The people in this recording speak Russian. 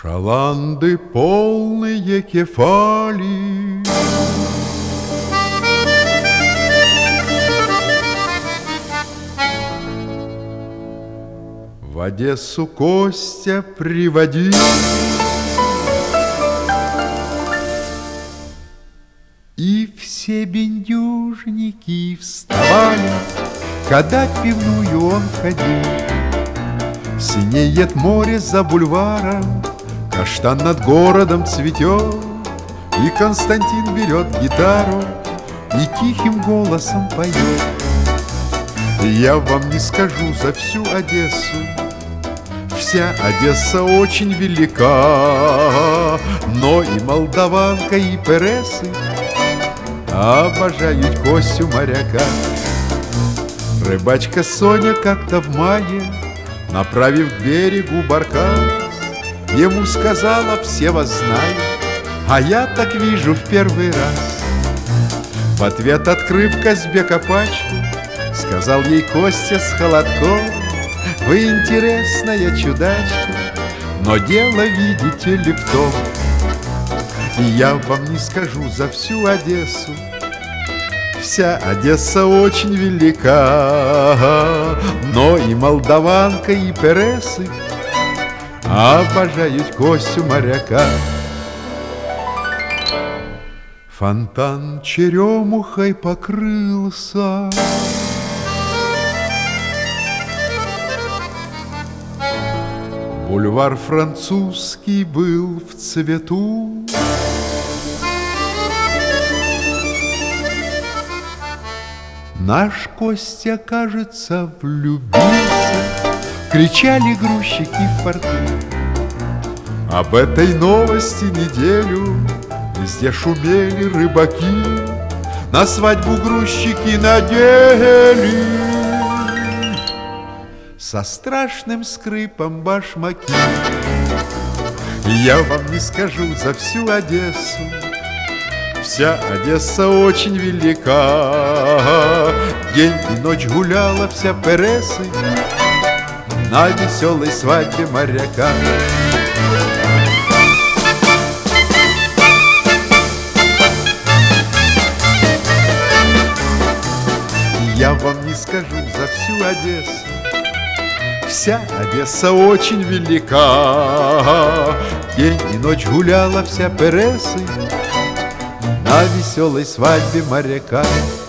Шаланды полные кефали, в Одессу Костя приводил. И все бендюжники вставали, когда в пивную он ходил. Синеет море за бульваром, каштан над городом цветет, и Константин берет гитару и тихим голосом поет. Я вам не скажу за всю Одессу, вся Одесса очень велика, но и молдаванка, и пересы обожают Костю моряка. Рыбачка Соня как-то в мае, направив к берегу баркас, ему сказала: все вас знают, а я так вижу в первый раз. В ответ, открыв Казбека пачку, сказал ей Костя с холодком: вы интересная чудачка, но дело, видите ли, в том, и я вам не скажу за всю Одессу, вся Одесса очень велика, но и молдаванка, и пересы обожают Костю моряка. Фонтан черемухой покрылся, бульвар Французский был в цвету. Наш Костя, кажется, влюбился, кричали грузчики в порту. Об этой новости неделю везде шумели рыбаки, на свадьбу грузчики надели со страшным скрипом башмаки. Я вам не скажу за всю Одессу, вся Одесса очень велика, день и ночь гуляла вся пересы на веселой свадьбе моряка. Я вам не скажу за всю Одессу, вся Одесса очень велика, день и ночь гуляла вся пересы на веселой свадьбе моряка.